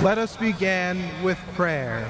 Let us begin with prayer.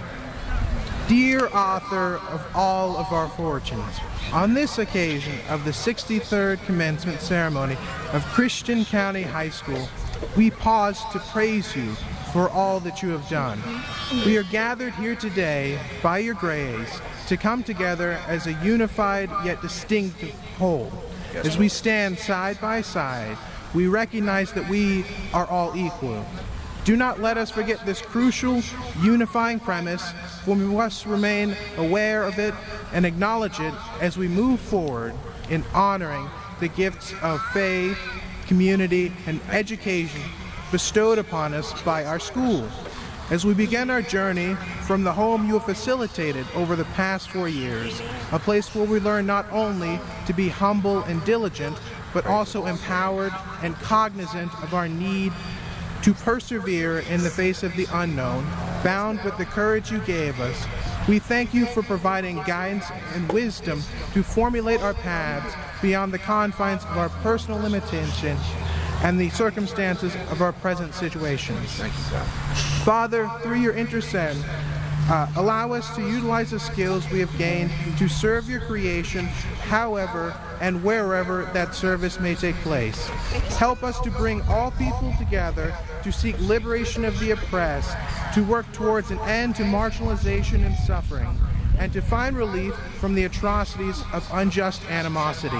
Dear author of all of our fortunes, on this occasion of the 63rd commencement ceremony of Christian County High School, we pause to praise you for all that you have done. We are gathered here today by your grace to come together as a unified yet distinct whole. As we stand side by side, we recognize that we are all equal. Do not let us forget this crucial, unifying premise, for we must remain aware of it and acknowledge it as we move forward in honoring the gifts of faith, community, and education bestowed upon us by our school. As we begin our journey from the home you have facilitated over the past 4 years, a place where we learn not only to be humble and diligent, but also empowered and cognizant of our need to persevere in the face of the unknown, bound with the courage you gave us. We thank you for providing guidance and wisdom to formulate our paths beyond the confines of our personal limitation and the circumstances of our present situations. Thank you, God. Father, through your intercession, allow us to utilize the skills we have gained to serve your creation, however and wherever that service may take place. Help us to bring all people together to seek liberation of the oppressed, to work towards an end to marginalization and suffering, and to find relief from the atrocities of unjust animosity.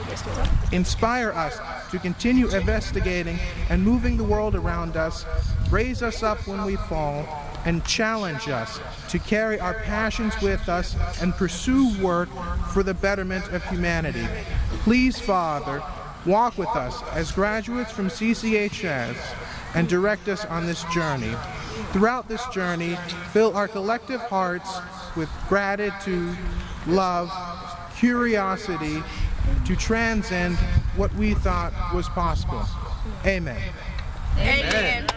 Inspire us to continue investigating and moving the world around us, raise us up when we fall, and challenge us to carry our passions with us and pursue work for the betterment of humanity. Please, Father, walk with us as graduates from CCHS and direct us on this journey. Throughout this journey, fill our collective hearts with gratitude, love, curiosity to transcend what we thought was possible. Amen. Amen.